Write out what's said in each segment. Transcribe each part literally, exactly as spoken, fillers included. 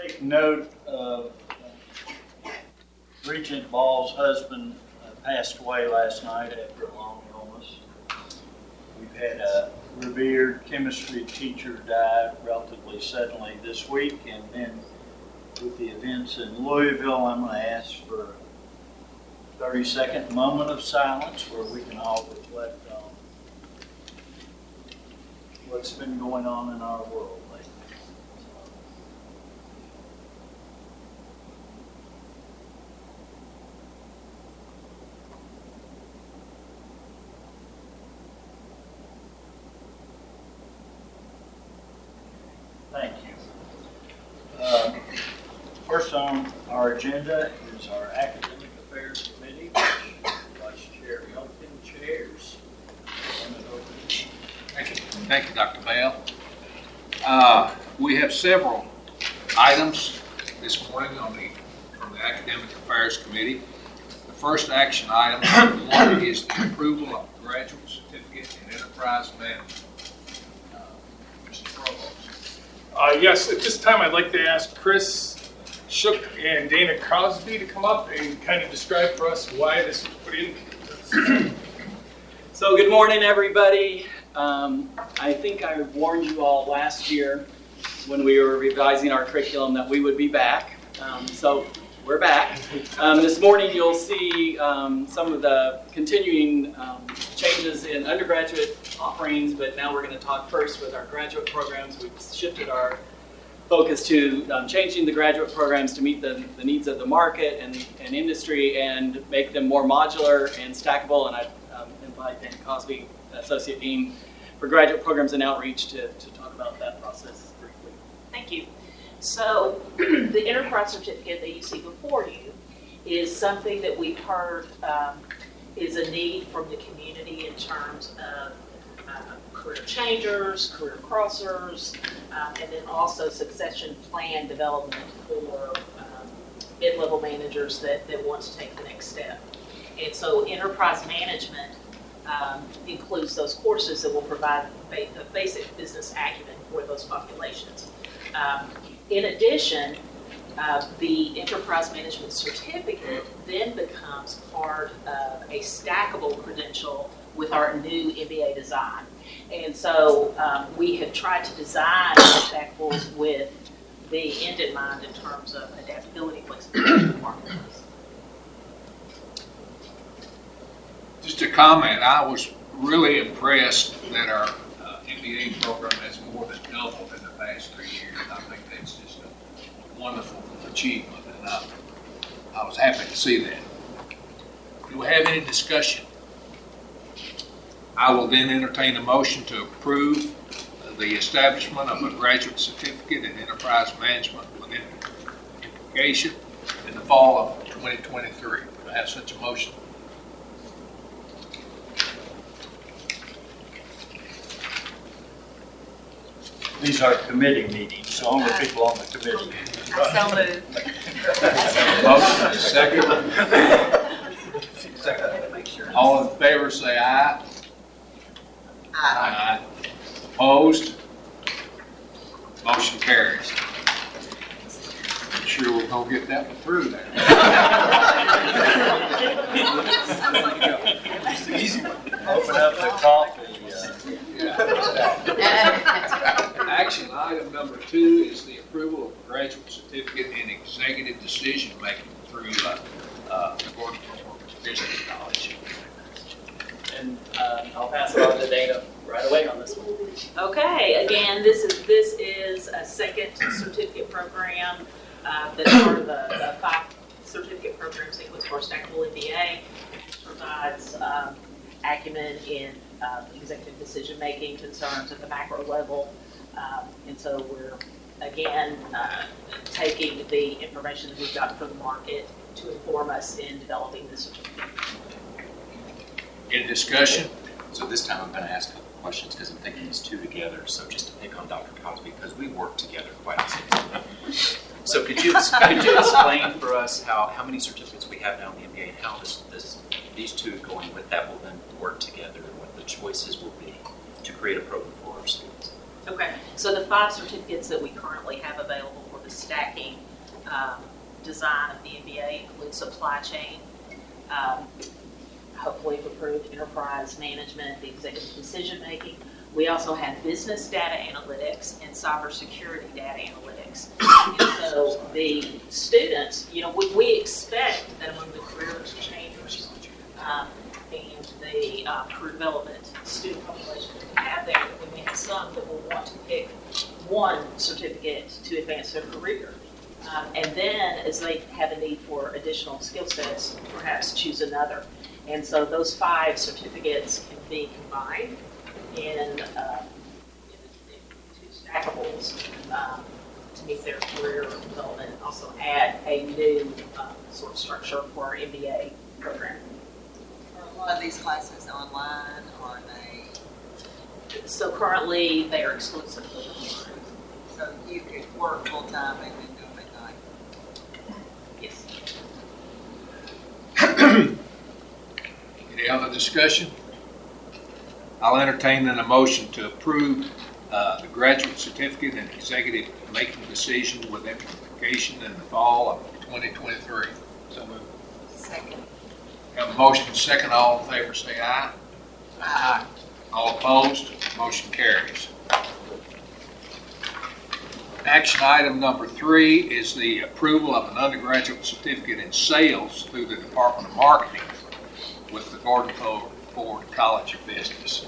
take note of uh, Regent Ball's husband uh, passed away last night after a long illness. We've had a revered chemistry teacher die relatively suddenly this week, and then with the events in Louisville, I'm going to ask for a thirty second moment of silence where we can all reflect on what's been going on in our world lately. Thank you. Uh, first on our agenda is our Academic Affairs Committee, which Vice Chair Elkin chairs. Thank you. Thank you, Doctor Bell. Uh, we have several items this morning on the from the Academic Affairs Committee. The first action item one is the approval of graduate certificate in enterprise management. Uh, Mister Provost. Uh, yes, at this time I'd like to ask Chris Shook and Dana Crosby to come up and kind of describe for us why this was put in. So good morning, everybody. Um, I think I warned you all last year when we were revising our curriculum that we would be back. Um, so we're back. Um, this morning you'll see um, some of the continuing um, changes in undergraduate offerings, but now we're going to talk first with our graduate programs. We've shifted our focus to um, changing the graduate programs to meet the, the needs of the market and, and industry and make them more modular and stackable. And I um, invite Dan Cosby, Associate Dean for Graduate Programs and Outreach, to, to talk about that process briefly. Thank you. So the enterprise certificate that you see before you is something that we've heard um, is a need from the community in terms of uh, career changers, career crossers, um, and then also succession plan development for um, mid-level managers that, that want to take the next step. And so enterprise management um, includes those courses that will provide the basic business acumen for those populations. Um, in addition, uh, the enterprise management certificate then becomes part of a stackable credential with our new M B A design. And so um, we have tried to design stackables with the end in mind in terms of adaptability, flexibility, and marketplace. Just a comment, I was really impressed that our uh, M B A program has more than doubled in the past three years. I think that's just a wonderful achievement, and I, I was happy to see that. Do we have any discussion? I will then entertain a motion to approve the establishment of a graduate certificate in enterprise management within education in the fall of twenty twenty-three. Do I have such a motion? These are committee meetings, so only people on the committee. So moved. Motion is second. Second. All in favor say aye. Aye. Aye. Opposed? Motion carries. I'm sure we're going to get that one through there. It's the easy one. Open up the coffee. Action item number two is the approval of graduate certificate in executive decision making through uh, uh, Gordon Business College. And uh, I'll pass it on to Dana right away on this one. Okay, again, this is this is a second certificate program uh, that's part of the, the five certificate program sequence for stackable M B A. It provides um, acumen in uh, executive decision making concerns at the macro level, um, and so we're again uh, taking the information that we've got from the market to inform us in developing this certificate. Any discussion? So this time I'm going to ask a couple questions because I'm thinking these two together. So just to pick on Doctor Cosby, because we work together quite extensively. So could you could you explain for us how, how many certificates we have now in the M B A and how this, this these two going with that will then work together and what the choices will be to create a program for our students? Okay, so the five certificates that we currently have available for the stacking um, design of the M B A include supply chain, um, hopefully if approved, enterprise management, the executive decision making. We also have business data analytics and cybersecurity data analytics. And so the students, you know, we, we expect that among the career changers um, and the uh, career development student population that we have there, that we may have some that will want to pick one certificate to advance their career. Um, and then as they have a need for additional skill sets, perhaps choose another. And so those five certificates can be combined in, uh, in two stackables um, to meet their career development, and also add a new um, sort of structure for our M B A program. Are a lot of these classes online, or are they? So currently they are exclusively online. So you could work full time and then do them at night. Yes. Any other discussion? I'll entertain an motion to approve uh, the graduate certificate and executive making decision with implementation in the fall of twenty twenty-three. So moved. Second. Have a motion second. All in favor say aye. Aye. All opposed? Motion carries. Action item number three is the approval of an undergraduate certificate in sales through the Department of Marketing with the Gordon Ford College of Business.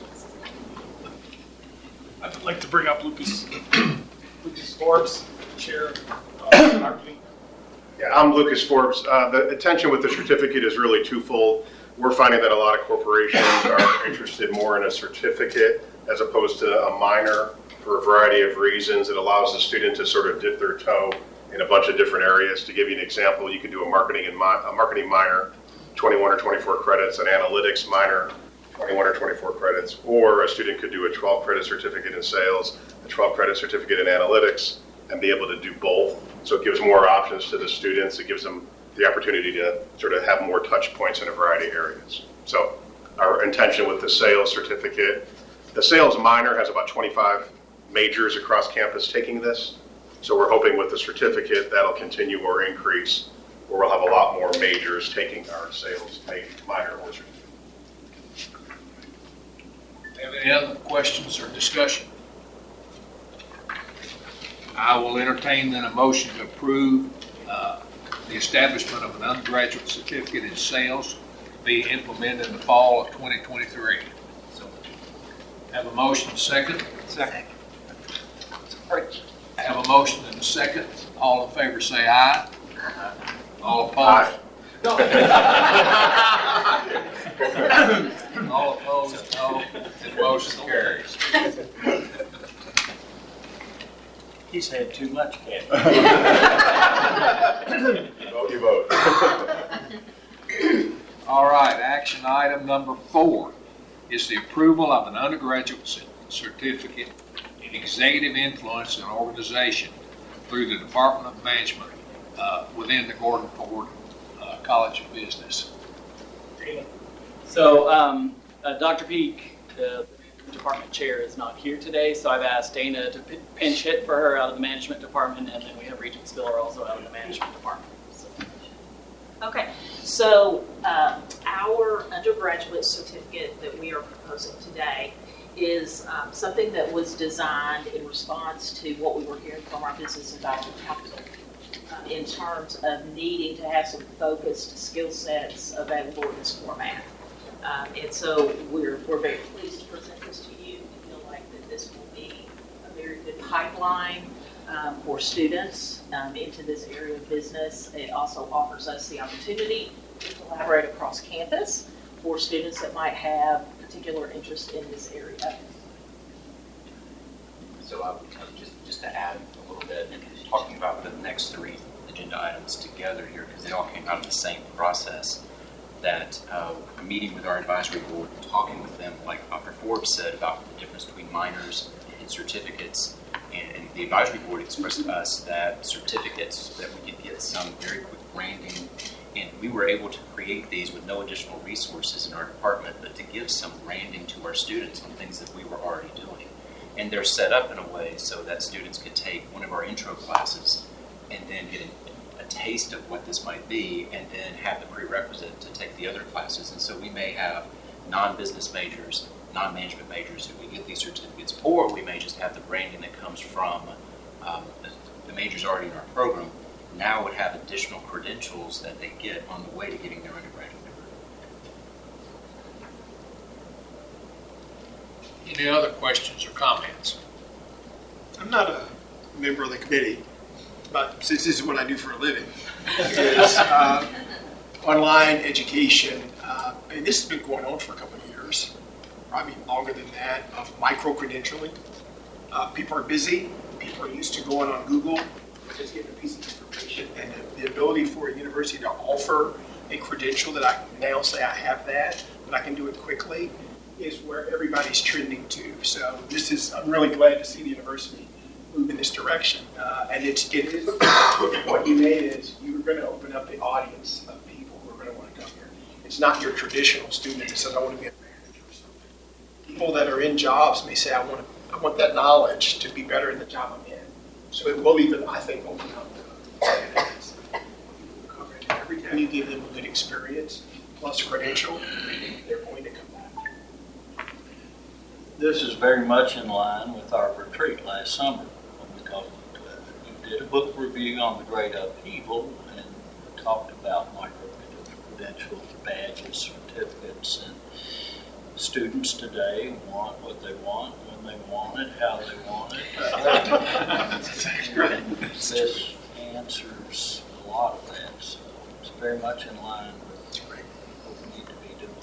I'd like to bring up Lucas, Lucas Forbes, Chair of uh, Marketing. Yeah, I'm Lucas Forbes. Uh, the intention with the certificate is really twofold. We're finding that a lot of corporations are interested more in a certificate as opposed to a minor for a variety of reasons. It allows the student to sort of dip their toe in a bunch of different areas. To give you an example, you could do a marketing and mi- a marketing minor, twenty-one or twenty-four credits, an analytics minor, twenty-one or twenty-four credits, or a student could do a twelve credit certificate in sales, a twelve credit certificate in analytics, and be able to do both. So it gives more options to the students. It gives them the opportunity to sort of have more touch points in a variety of areas. So our intention with the sales certificate, the sales minor has about twenty-five majors across campus taking this. So we're hoping with the certificate that'll continue or increase, or we'll have a lot more majors taking our sales minor or certificate. Have any other questions or discussion? I will entertain then a motion to approve uh, the establishment of an undergraduate certificate in sales to be implemented in the fall of twenty twenty-three. So, have a motion second. Second. Have a motion and a second. All in favor say aye. All opposed? Aye. All opposed, no. The motion carries. He's had too much caffeine. Vote, you vote. All right, action item number four is the approval of an undergraduate c- certificate in executive influence and organization through the Department of Management uh, within the Gordon Ford uh, College of Business. Dana. So um, uh, Doctor Peak, the department chair, is not here today, so I've asked Dana to p- pinch hit for her out of the management department, and then we have Regent Spiller also out of the management department. So. Okay, so um, our undergraduate certificate that we are proposing today is um, something that was designed in response to what we were hearing from our business advisory council um, in terms of needing to have some focused skill sets available in this format. Um, and so we're, we're very pleased to present this to you. We feel like that this will be a very good pipeline um, for students um, into this area of business. It also offers us the opportunity to collaborate across campus for students that might have particular interest in this area. So uh, just, just to add a little bit, talking about the next three agenda items together here, because they all came out of the same process, that uh, meeting with our advisory board, talking with them, like Doctor Forbes said, about the difference between minors and certificates. And, and the advisory board expressed to us that certificates, that we could get some very quick branding, and we were able to create these with no additional resources in our department, but to give some branding to our students on things that we were already doing. And they're set up in a way so that students could take one of our intro classes and then get a, a taste of what this might be, and then have the prerequisite to take the other classes. And so we may have non-business majors, non-management majors who we get these certificates, or we may just have the branding that comes from um, the, the majors already in our program. Now would have additional credentials that they get on the way to getting their undergraduate degree. Any other questions or comments? I'm not a member of the committee, but since this is what I do for a living, is uh, online education. Uh, and this has been going on for a couple of years, probably longer than that, of micro-credentialing. Uh, people are busy. People are used to going on Google, just getting a piece of information. And the, the ability for a university to offer a credential that I can now say I have that, but I can do it quickly, is where everybody's trending to. So this is, I'm really glad to see the university move in this direction. Uh, and it's, it is, what you made is, you were going to open up the audience of people who are going to want to come here. It's not your traditional student that says, I want to be a manager or something. People that are in jobs may say, I want to, I want that knowledge to be better in the job I'm in. So it will even, I think, open up the every time you give them a good experience, plus a credential, they're going to come back. This is very much in line with our retreat last summer, when we talked, uh, we did a book review on the great upheaval and talked about micro-credentials, badges, certificates, and students today want what they want, when they want it, how they want it. This answers a lot of that, so it's very much in line with what we need to be doing.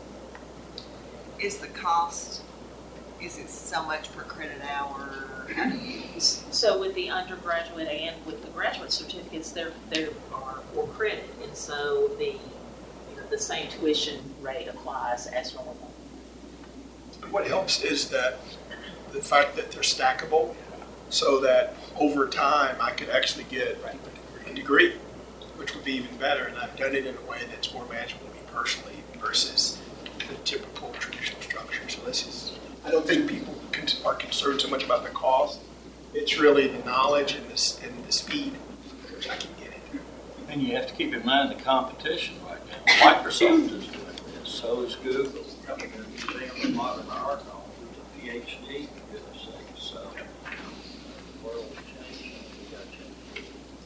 Is the cost, is it so much per credit hour? How do you? So with the undergraduate and with the graduate certificates, there there are for credit, and so the you know, the same tuition rate applies as normal. What helps is that the fact that they're stackable, so that over time I could actually get a degree, which would be even better. And I've done it in a way that's more manageable to me personally versus the typical traditional structure. So this is, I don't think people are concerned so much about the cost. It's really the knowledge and the, and the speed which I can get it. And you have to keep in mind the competition right now. Microsoft is doing this, so is Google. Probably going to be saying a lot of our knowledge with a PhD, for goodness sake. So the world is changing. We got to change.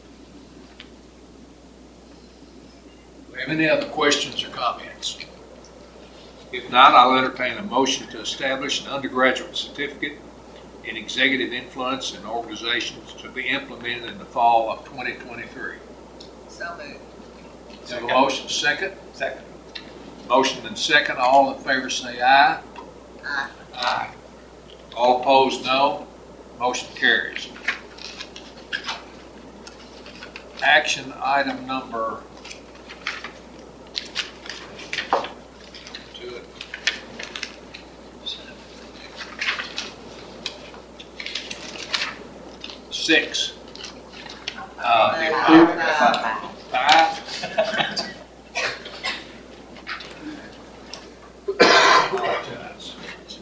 Do we have any other questions or comments? If not, I'll entertain a motion to establish an undergraduate certificate in executive influence in organizations to be implemented in the fall of twenty twenty-three. So moved. Have a motion, second? Second. Motion and second. All in favor say aye. Aye. Aye. All opposed, no. Motion carries. Action item number to it. Six. Uh, the approval- Five. Apologize.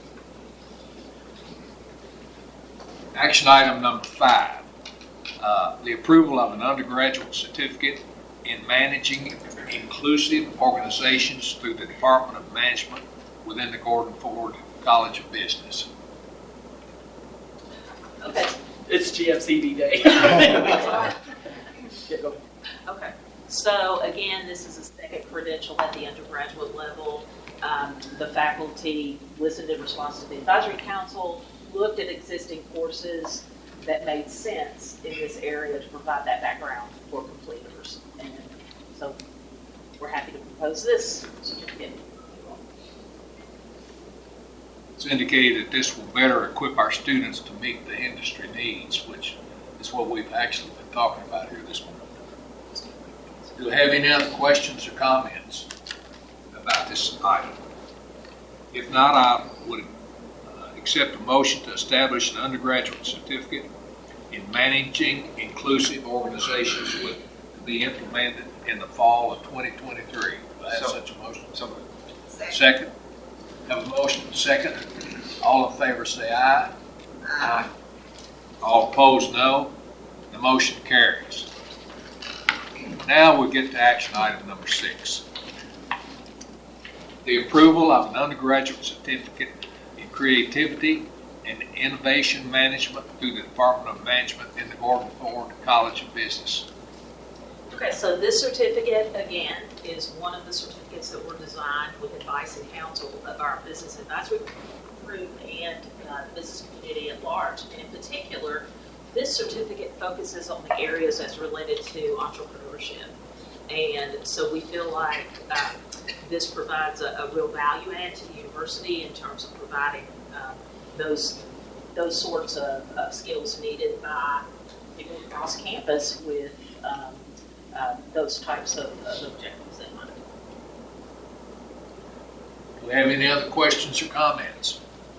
Action item number five, uh, the approval of an undergraduate certificate in managing inclusive organizations through the Department of Management within the Gordon Ford College of Business. Okay. It's G F C B day. Yeah, go. Okay. So again, this is a second credential at the undergraduate level. Um, the faculty listened in response to the advisory council, looked at existing courses that made sense in this area to provide that background for completers. And so we're happy to propose this certificate. It's indicated that this will better equip our students to meet the industry needs, which is what we've actually been talking about here this morning. Do we have any other questions or comments about this item? If not, I would uh, accept a motion to establish an undergraduate certificate in managing inclusive organizations with to be implemented in the fall of twenty twenty-three. Do I have So- such a motion? So Second. Second. Have a motion, second. All in favor say aye. Aye. All opposed, no. The motion carries. Now we get to action item number six. The approval of an undergraduate certificate in creativity and innovation management through the Department of Management in the Gordon Ford College of Business. Okay, so this certificate, again, is one of the certificates that were designed with advice and counsel of our business advisory group and uh, the business community at large. And in particular, this certificate focuses on the areas as related to entrepreneurship. And so we feel like uh, this provides a, a real value add to the university in terms of providing um, those those sorts of, of skills needed by people across campus with um, uh, those types of, of objectives in mind. Do we have any other questions or comments?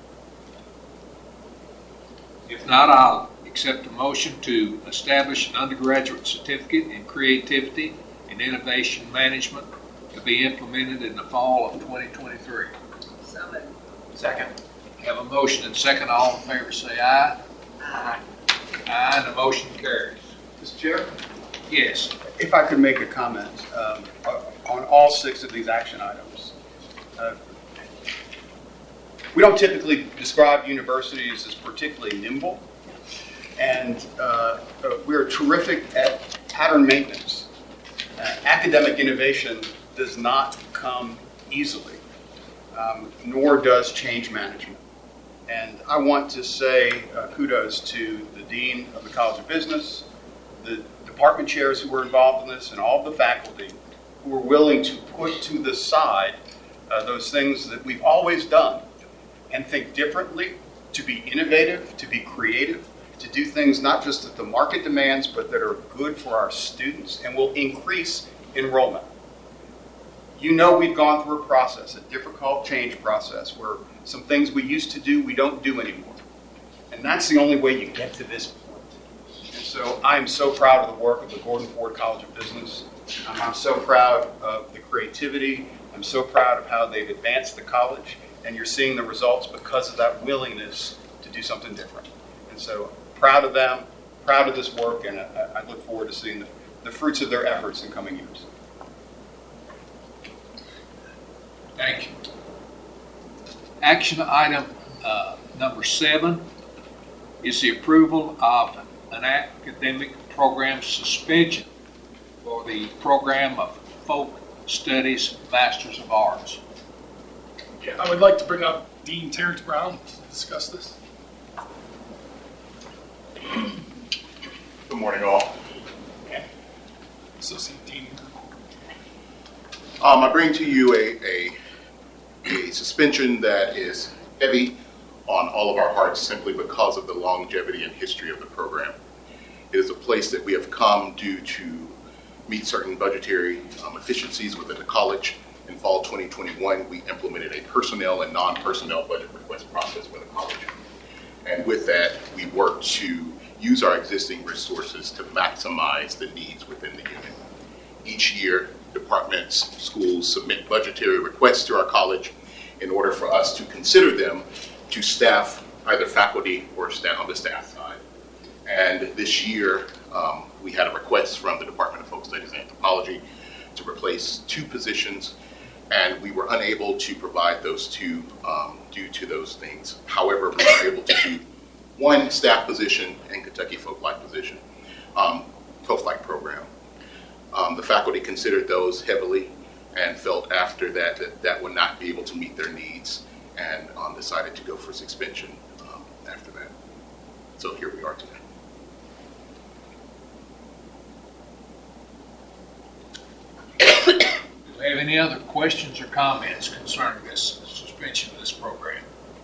If not, I'll accept a motion to establish an undergraduate certificate in creativity and innovation management to be implemented in the fall of twenty twenty-three. So moved. Second. Have a motion and second. All in favor say aye. Aye. Aye, and the motion carries. Mister Chair, Yes. if I could make a comment um, on all six of these action items. Uh, we don't typically describe universities as particularly nimble, and uh, we're terrific at pattern maintenance. Uh, academic innovation does not come easily, um, nor does change management. And I want to say uh, kudos to the Dean of the College of Business, the department chairs who were involved in this, and all the faculty who were willing to put to the side uh, those things that we've always done and think differently, to be innovative, to be creative, to do things not just that the market demands, but that are good for our students and will increase enrollment. You know we've gone through a process, a difficult change process, where some things we used to do, we don't do anymore. And that's the only way you get to this point. And so I'm so proud of the work of the Gordon Ford College of Business. Um, I'm so proud of the creativity. I'm so proud of how they've advanced the college. And you're seeing the results because of that willingness to do something different. And so proud of them, proud of this work, and I, I look forward to seeing the, the fruits of their efforts in coming years. Thank you. Action item uh, number seven is the approval of an academic program suspension for the program of Folk Studies Masters of Arts. Yeah, I would like to bring up Dean Terrence Brown to discuss this. Good morning, all. Associate Dean. Um, I bring to you a, a, a suspension that is heavy on all of our hearts simply because of the longevity and history of the program. It is a place that we have come due to meet certain budgetary um, efficiencies within the college. In fall twenty twenty-one, we implemented a personnel and non-personnel budget request process for the college. And with that, we worked to use our existing resources to maximize the needs within the unit. Each year, departments, schools submit budgetary requests to our college in order for us to consider them to staff either faculty or staff on the staff side. And this year, um, we had a request from the Department of Folk Studies and Anthropology to replace two positions, and we were unable to provide those two um, due to those things. However, we were able to do one staff position and Kentucky Folklife position, um, Folklife program. Um, the faculty considered those heavily and felt after that that that would not be able to meet their needs, and um, decided to go for suspension um, after that. So here we are today. Do we have any other questions or comments concerning this suspension of this program?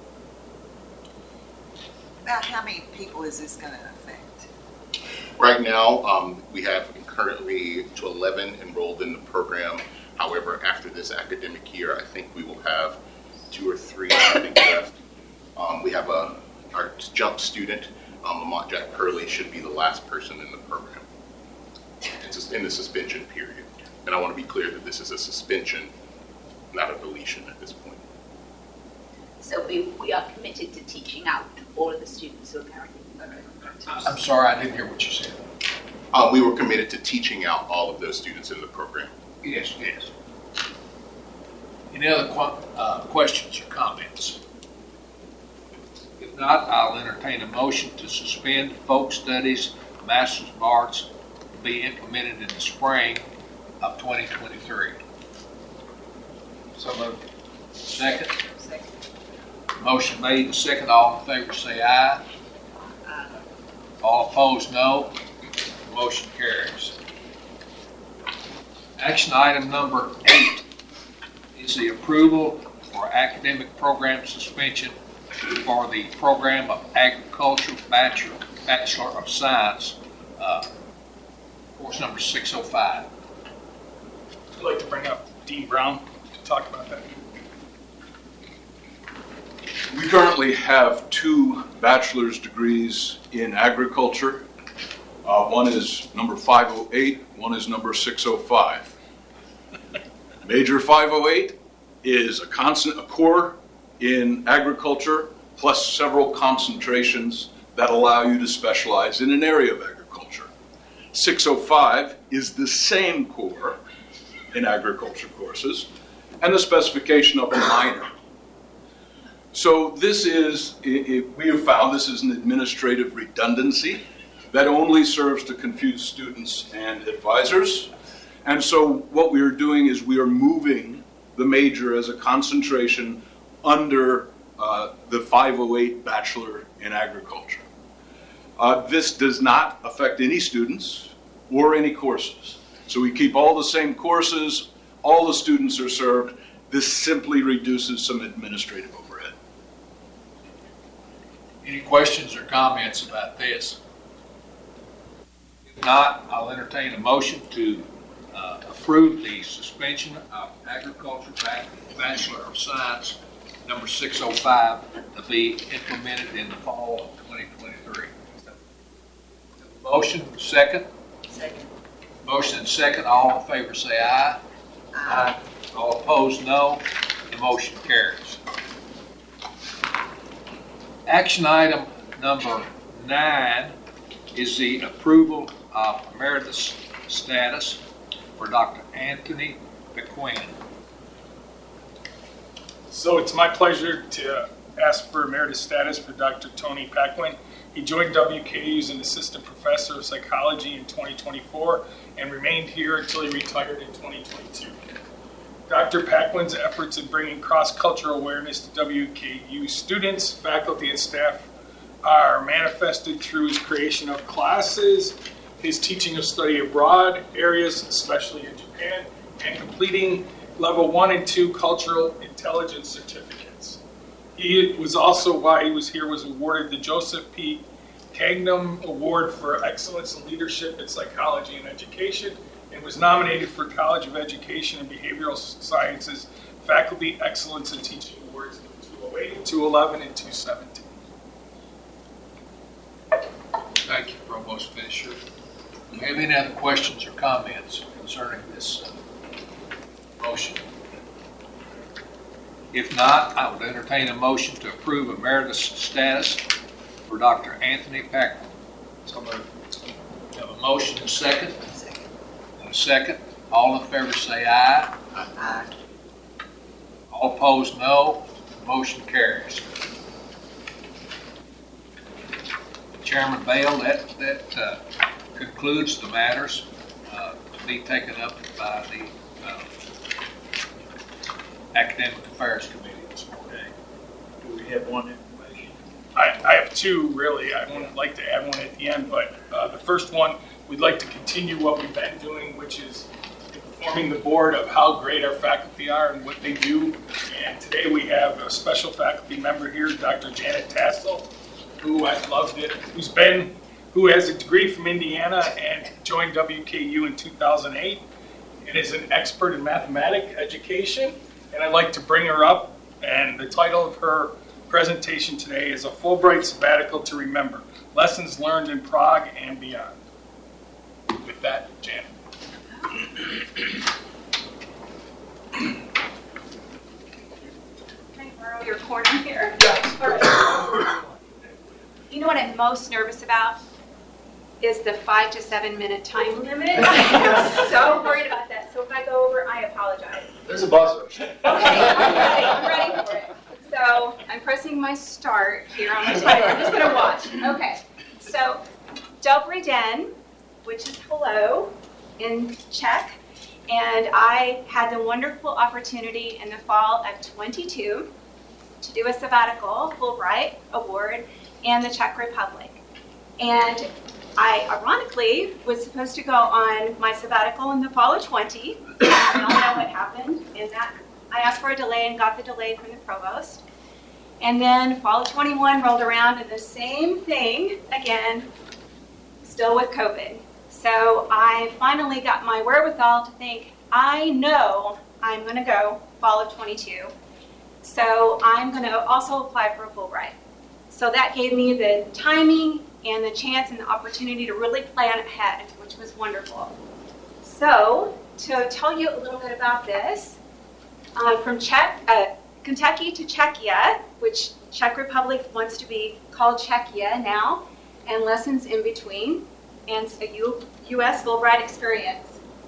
About how many people is this going to affect? Right now, um, we have currently to eleven enrolled in the program. However, after this academic year, I think we will have two or three I think, left. Um, we have a our jump student, um, Lamont Jack Curley, should be the last person in the program. It's in the suspension period. And I want to be clear that this is a suspension, not a deletion at this point. So we, we are committed to teaching out to all of the students who are currently in I- I'm sorry, I didn't hear what you said. Uh, we were committed to teaching out all of those students in the program. Yes, yes. Any other que- uh, questions or comments? If not, I'll entertain a motion to suspend folk studies, Masters of Arts to be implemented in the spring of twenty twenty-three. So moved. Second? Second. Motion made and second. All in favor say aye. Aye. All opposed, no. Motion carries. Action item number eight is the approval for academic program suspension for the program of Agriculture Bachelor, Bachelor of Science, uh, course number six oh five. I'd like to bring up Dean Brown to talk about that. We currently have two bachelor's degrees in agriculture. Uh, one is number five oh eight, one is number six oh five. Major five oh eight is a constant, a core in agriculture, plus several concentrations that allow you to specialize in an area of agriculture. six oh five is the same core in agriculture courses, and the specification of a minor. So this is, it, we have found this is an administrative redundancy that only serves to confuse students and advisors. And so what we are doing is we are moving the major as a concentration under uh, the five oh eight Bachelor in Agriculture. Uh, this does not affect any students or any courses. So we keep all the same courses, all the students are served. This simply reduces some administrative overhead. Any questions or comments about this? If not, I'll entertain a motion to uh, approve the suspension of Agriculture Bachelor of Science number six oh five to be implemented in the fall of twenty twenty-three. Motion, second. Second. Motion and second. All in favor say aye. Aye. All opposed, no. The motion carries. Action item number nine is the approval of emeritus status for Doctor Anthony McQueen. So it's my pleasure to ask for emeritus status for Doctor Tony Paquin. He joined W K U as an assistant professor of psychology in twenty twenty-four and remained here until he retired in twenty twenty-two. Doctor Paquin's efforts in bringing cross-cultural awareness to W K U students, faculty, and staff are manifested through his creation of classes, his teaching of study abroad areas, especially in Japan, and completing level one and two cultural intelligence certificates. He was also, while he was here, was awarded the Joseph P. Cagnum Award for Excellence in Leadership in Psychology and Education, and was nominated for College of Education and Behavioral Sciences Faculty Excellence in Teaching Awards in two oh eight, two eleven, and two seventeen. Thank you, Provost Fisher. Do you have any other questions or comments concerning this uh, motion? If not, I would entertain a motion to approve emeritus status for Doctor Anthony Paquin. So moved. We have a motion and a second. Second. And a second. All in favor say aye. Aye. All opposed, no. The motion carries. Chairman Bale, that, that uh, concludes the matters uh, to be taken up by the uh, Academic Affairs Committee this morning. Do we have one information? I, I have two, really. I would like to add one at the end, but uh, the first one, we'd like to continue what we've been doing, which is informing the board of how great our faculty are and what they do. And today we have a special faculty member here, Doctor Janet Tassel, who I loved it, who's been, who has a degree from Indiana and joined W K U in two thousand eight, and is an expert in mathematics education. And I'd like to bring her up, and the title of her presentation today is A Fulbright Sabbatical to Remember, Lessons Learned in Prague and Beyond. With that, Janet. Can I borrow your corner here? what I'm most nervous about? Is the five to seven minute time limit. I'm so worried about that. So if I go over, I apologize. There's a buzzer. Okay, I'm ready. I'm ready for it. So I'm pressing my start here on the timer. I'm just going to watch. Okay. So Dobry den, which is hello in Czech, and I had the wonderful opportunity in the fall of twenty-two to do a sabbatical Fulbright Award in the Czech Republic. And I ironically was supposed to go on my sabbatical in the fall of twenty. I don't know what happened in that. I asked for a delay and got the delay from the provost. And then fall of twenty-one rolled around and the same thing again, still with COVID. So I finally got my wherewithal to think, I know I'm going to go fall of twenty-two. So I'm going to also apply for a Fulbright. So that gave me the timing and the chance and the opportunity to really plan ahead, which was wonderful. So to tell you a little bit about this, um, from Czech, uh, Kentucky to Czechia, which Czech Republic wants to be called Czechia now, and lessons in between, and a U- U.S. Fulbright experience.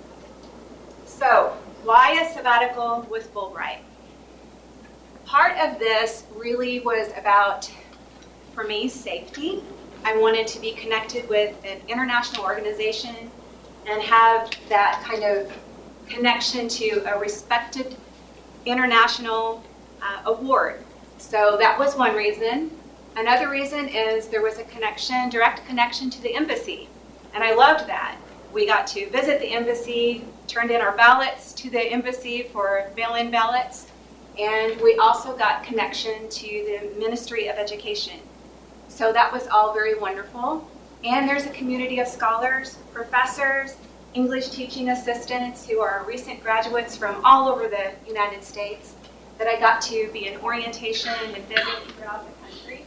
So why a sabbatical with Fulbright? Part of this really was about, for me, safety. I wanted to be connected with an international organization and have that kind of connection to a respected international uh, award. So that was one reason. Another reason is there was a connection, direct connection to the embassy, and I loved that. We got to visit the embassy, turned in our ballots to the embassy for mail-in ballots, and we also got connection to the Ministry of Education. So that was all very wonderful. And there's a community of scholars, professors, English teaching assistants who are recent graduates from all over the United States that I got to be in orientation and visit throughout the country.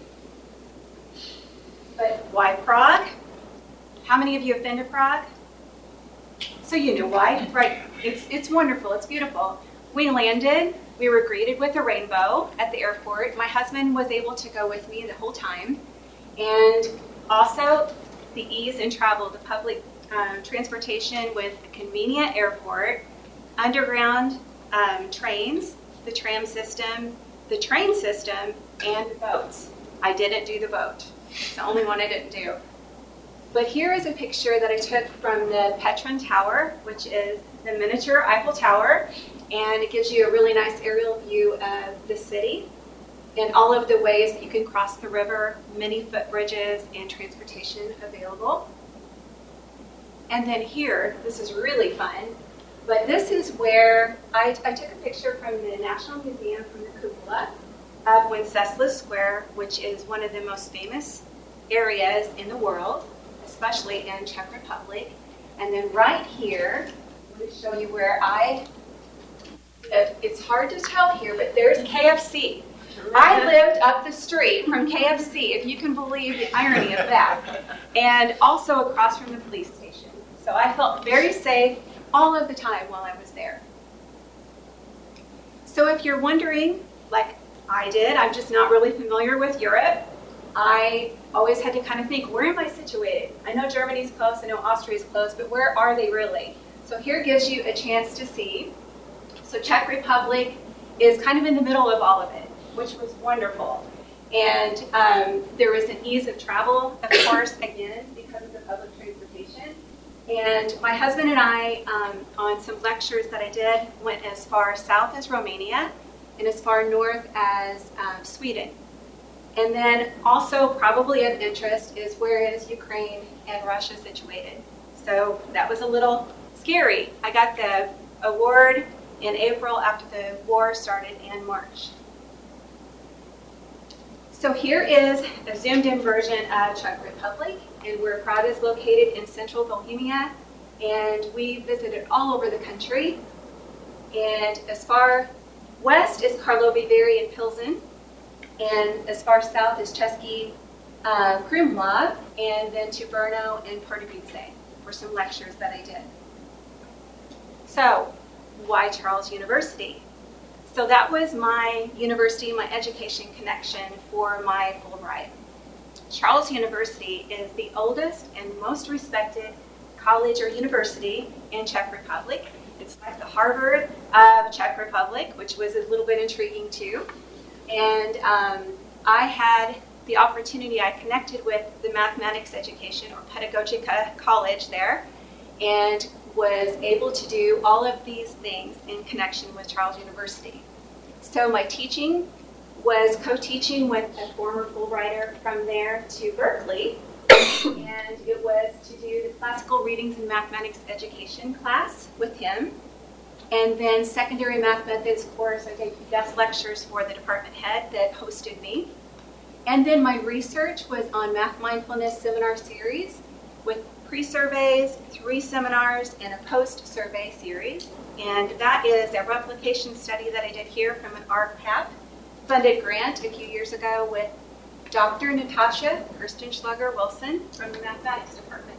But why Prague? How many of you have been to Prague? So you know why, right? It's, it's wonderful, it's beautiful. We landed, we were greeted with a rainbow at the airport. My husband was able to go with me the whole time. And also the ease in travel, the public um, transportation with a convenient airport, underground um, trains, the tram system, the train system, and the boats. I didn't do the boat. It's the only one I didn't do. But here is a picture that I took from the Petron Tower, which is the miniature Eiffel Tower, and it gives you a really nice aerial view of the city and all of the ways that you can cross the river, many footbridges and transportation available. And then here, this is really fun, but this is where I, I took a picture from the National Museum from the cupola of Wenceslas Square, which is one of the most famous areas in the world, especially in Czech Republic. And then right here, I'm going to show you where I, it's hard to tell here, but there's K F C. I lived up the street from K F C, if you can believe the irony of that, and also across from the police station. So I felt very safe all of the time while I was there. So if you're wondering, like I did, I'm just not really familiar with Europe, I always had to kind of think, where am I situated? I know Germany's close, I know Austria's close, but where are they really? So here gives you a chance to see. So Czech Republic is kind of in the middle of all of it, which was wonderful. And um, there was an ease of travel, of course, again, because of the public transportation. And my husband and I, um, on some lectures that I did, went as far south as Romania and as far north as um, Sweden. And then also probably of interest is where is Ukraine and Russia situated. So that was a little scary. I got the award in April after the war started in March. So here is a zoomed in version of Czech Republic, and where Prague is located in central Bohemia, and we visited all over the country. And as far west is Karlovy Vary and Pilsen, and as far south is Český uh, Krumlov, and then to Brno and Pardubice for some lectures that I did. So, why Charles University? So that was my university, my education connection for my Fulbright. Charles University is the oldest and most respected college or university in Czech Republic. It's like the Harvard of Czech Republic, which was a little bit intriguing too. And um, I had the opportunity, I connected with the mathematics education or Pedagogica College there, and was able to do all of these things in connection with Charles University. So my teaching was co-teaching with a former Fulbrighter from there to Berkeley, and it was to do the classical readings and mathematics education class with him. And then secondary math methods course, I gave guest lectures for the department head that hosted me. And then my research was on math mindfulness seminar series with pre-surveys, three seminars, and a post-survey series. And that is a replication study that I did here from an R C A P funded grant a few years ago with Doctor Natasha Kirstenschlager-Wilson from the mathematics department.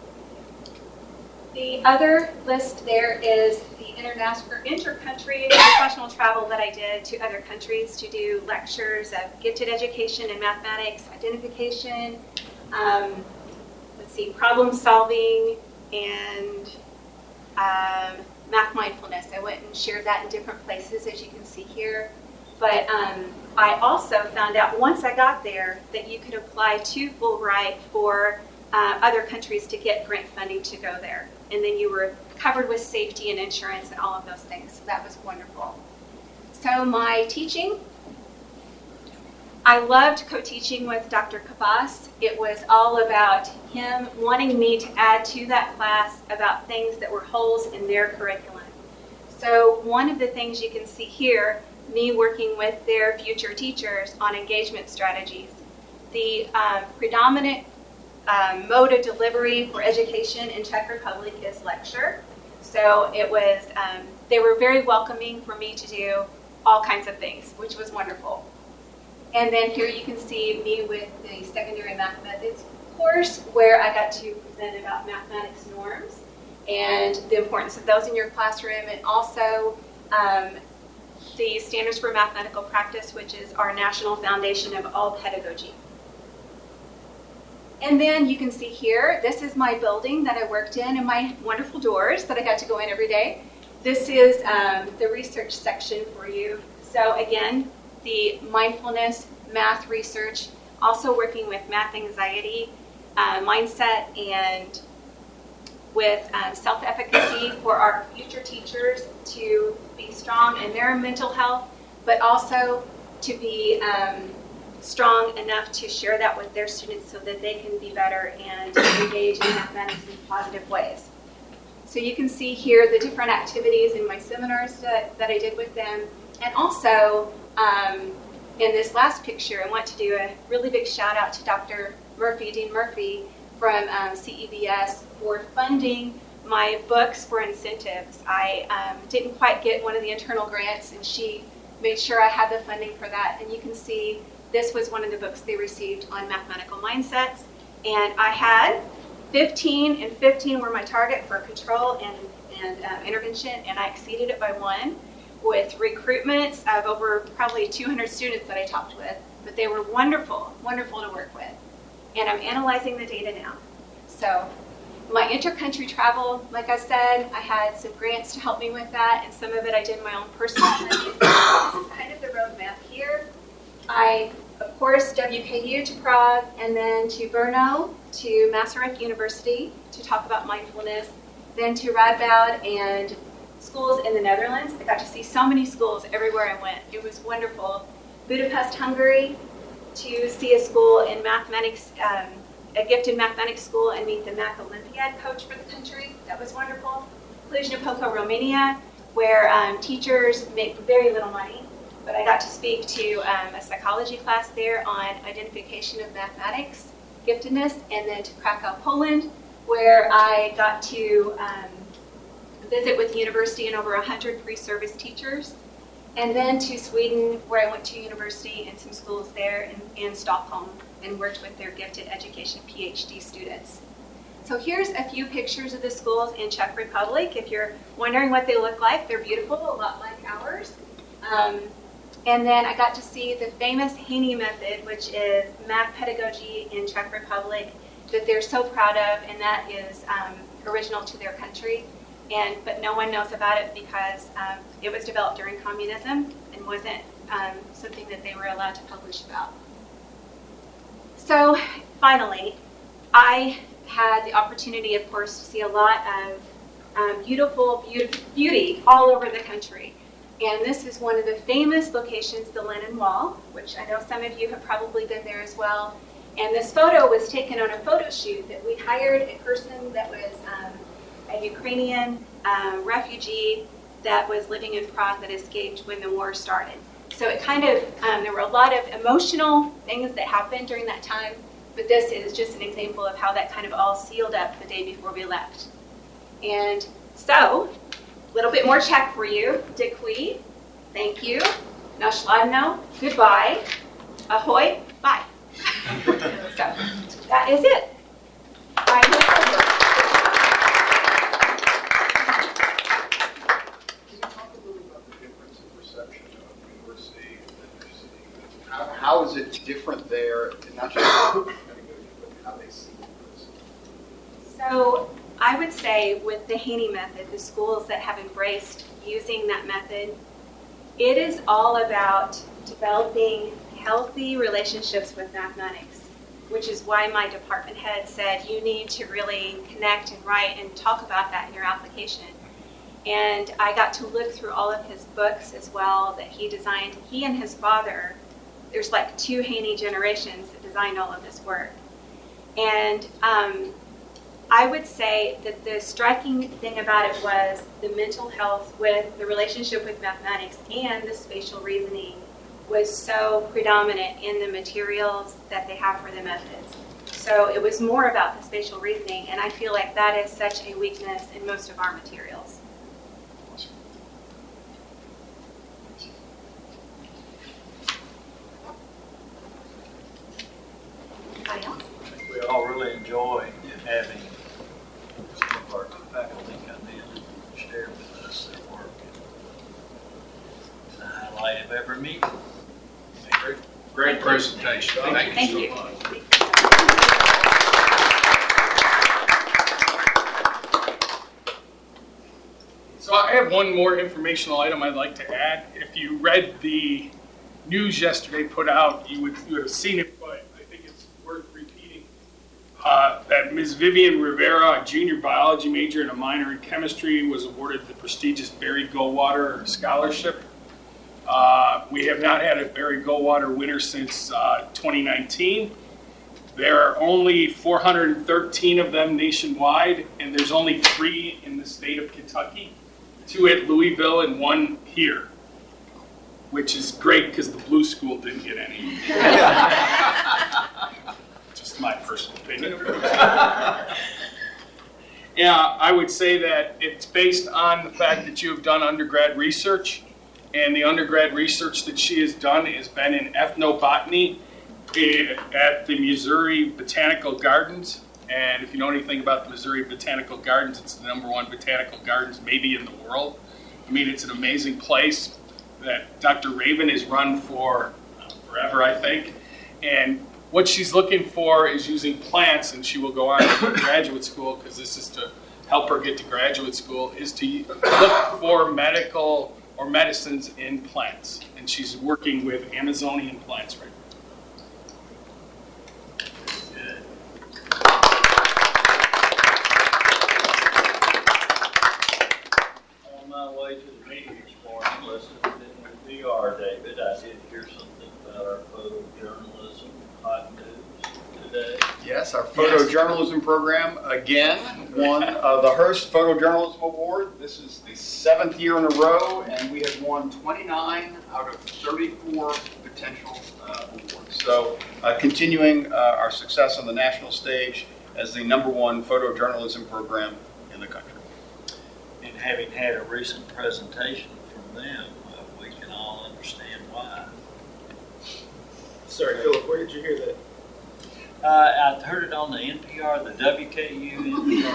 The other list there is the international or inter-country professional travel that I did to other countries to do lectures of gifted education in mathematics, identification, um, let's see, problem solving, and um, math mindfulness. I went and shared that in different places, as you can see here. But um, I also found out once I got there that you could apply to Fulbright for uh, other countries to get grant funding to go there. And then you were covered with safety and insurance and all of those things. So that was wonderful. So my teaching, I loved co-teaching with Doctor Kabas. It was all about him wanting me to add to that class about things that were holes in their curriculum. So one of the things you can see here, me working with their future teachers on engagement strategies. The um, predominant um, mode of delivery for education in Czech Republic is lecture. So it was, um, they were very welcoming for me to do all kinds of things, which was wonderful. And then here you can see me with the secondary math methods course, where I got to present about mathematics norms and the importance of those in your classroom, and also um, the Standards for Mathematical Practice, which is our national foundation of all pedagogy. And then you can see here, this is my building that I worked in and my wonderful doors that I got to go in every day. This is um, the research section for you. So again, the mindfulness, math research, also working with math anxiety, uh, mindset, and with um, self-efficacy for our future teachers to be strong in their mental health, but also to be um, strong enough to share that with their students so that they can be better and engage in mathematics in positive ways. So you can see here the different activities in my seminars that, that I did with them. And also, um, in this last picture, I want to do a really big shout out to Doctor Murphy, Dean Murphy, from um, C E B S for funding my books for incentives. I um, didn't quite get one of the internal grants, and she made sure I had the funding for that. And you can see this was one of the books they received on mathematical mindsets. And I had fifteen, and fifteen were my target for control and, and um, intervention, and I exceeded it by one with recruitments of over probably two hundred students that I talked with. But they were wonderful, wonderful to work with. And I'm analyzing the data now. So my inter-country travel, like I said, I had some grants to help me with that, and some of it I did my own personal funding. This is kind of the roadmap here. I, of course, W K U to Prague, and then to Brno, to Masaryk University to talk about mindfulness, then to Radboud and schools in the Netherlands. I got to see so many schools everywhere I went. It was wonderful. Budapest, Hungary, to see a school in mathematics, um, a gifted mathematics school, and meet the Math Olympiad coach for the country. That was wonderful. Cluj-Napoca, Romania, where um, teachers make very little money, but I got to speak to um, a psychology class there on identification of mathematics, giftedness, and then to Krakow, Poland, where I got to um, visit with the university and over one hundred pre-service teachers. And then to Sweden, where I went to university and some schools there in, in Stockholm and worked with their gifted education PhD students. So here's a few pictures of the schools in Czech Republic. If you're wondering what they look like, they're beautiful, a lot like ours. Um, And then I got to see the famous Haney method, which is math pedagogy in Czech Republic that they're so proud of, and that is um, original to their country. And but no one knows about it because um, it was developed during communism and wasn't um, something that they were allowed to publish about. So finally, I had the opportunity, of course, to see a lot of um, beautiful beauty, beauty all over the country. And this is one of the famous locations, the Lenin Wall, which I know some of you have probably been there as well. And this photo was taken on a photo shoot that we hired a person that was um, a Ukrainian uh, refugee that was living in Prague that escaped when the war started. So it kind of, um, there were a lot of emotional things that happened during that time, but this is just an example of how that kind of all sealed up the day before we left. And so, a little bit more Czech for you. Děkuji, thank you. Nashladno, goodbye. Ahoy, bye. So, that is it. Bye. How, how is it different there, and not just how they see it? So I would say with the Haney method, the schools that have embraced using that method, it is all about developing healthy relationships with mathematics, which is why my department head said you need to really connect and write and talk about that in your application. And I got to look through all of his books as well that he designed. He and his father, there's like two Haney generations that designed all of this work. And um, I would say that the striking thing about it was the mental health with the relationship with mathematics and the spatial reasoning was so predominant in the materials that they have for the methods. So it was more about the spatial reasoning, and I feel like that is such a weakness in most of our materials. Anybody else? I think we all really enjoy having some of our faculty come in and share with us their work. It's the highlight of every meeting. Great, great presentation. Thank, Thank you you. so much. So I have one more informational item I'd like to add. If you read the news yesterday put out, you would, you would have seen it, but I think it's worth repeating. Uh, that Miz Vivian Rivera, a junior biology major and a minor in chemistry, was awarded the prestigious Barry Goldwater Scholarship. Uh, we have not had a Barry Goldwater winner since uh, twenty nineteen. There are only four hundred thirteen of them nationwide, and there's only three in the state of Kentucky, two at Louisville and one here, which is great because the Blue School didn't get any. Just my personal opinion. Yeah, I would say that it's based on the fact that you have done undergrad research, and the undergrad research that she has done has been in ethnobotany at the Missouri Botanical Gardens. And if you know anything about the Missouri Botanical Gardens, it's the number one botanical gardens maybe in the world. I mean, it's an amazing place that Doctor Raven has run for forever, I think. And what she's looking for is using plants, and she will go on to graduate school, because this is to help her get to graduate school, is to look for medical or medicines in plants. And she's working with Amazonian plants right now. On my way to the meeting this morning, listening to the V R, David, I did hear something about our photojournalism hot news today. Yes, our photojournalism program again won uh, the Hearst Photojournalism Award. This is the seventh year in a row, and we have won twenty-nine out of thirty-four potential uh, awards. So uh, continuing uh, our success on the national stage as the number one photojournalism program in the country. And having had a recent presentation from them, uh, we can all understand why. Sorry, Philip, where did you hear that? Uh, I heard it on the N P R, the W K U N P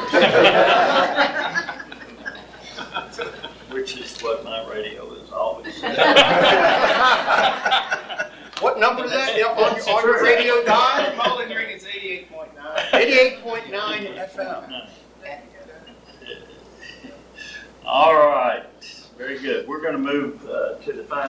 R, which is what my radio is always saying. All right, very good. We're going to move uh, to the final